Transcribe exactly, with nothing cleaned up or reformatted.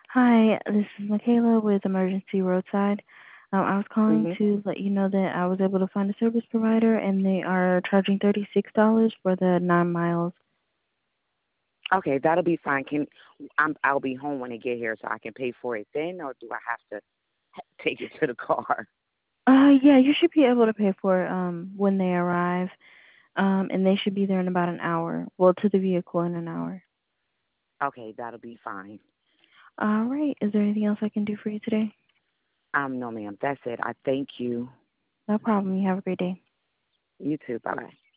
Hi, this is Michaela with Emergency Roadside. Um, I was calling Mhm. to let you know that I was able to find a service provider and they are charging thirty-six dollars for the nine miles. Okay, that'll be fine. Can I'm I'll be home when they get here, so I can pay for it then, or do I have to take it to the car? Uh, yeah, you should be able to pay for it um, when they arrive, um, and they should be there in about an hour. Well, to the vehicle in an hour. Okay, that'll be fine. All right. Is there anything else I can do for you today? Um, no, ma'am. That's it. I thank you. No problem. You have a great day. You too. Bye bye.